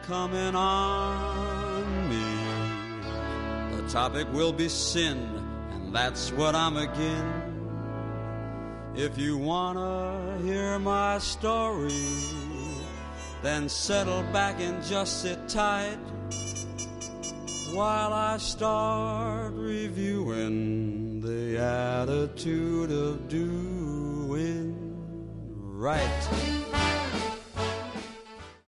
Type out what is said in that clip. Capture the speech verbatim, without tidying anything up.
coming on me. The topic will be sin, and that's what I'm again. If you wanna hear my story, then settle back and just sit tight while I start reviewing the attitude of doing right.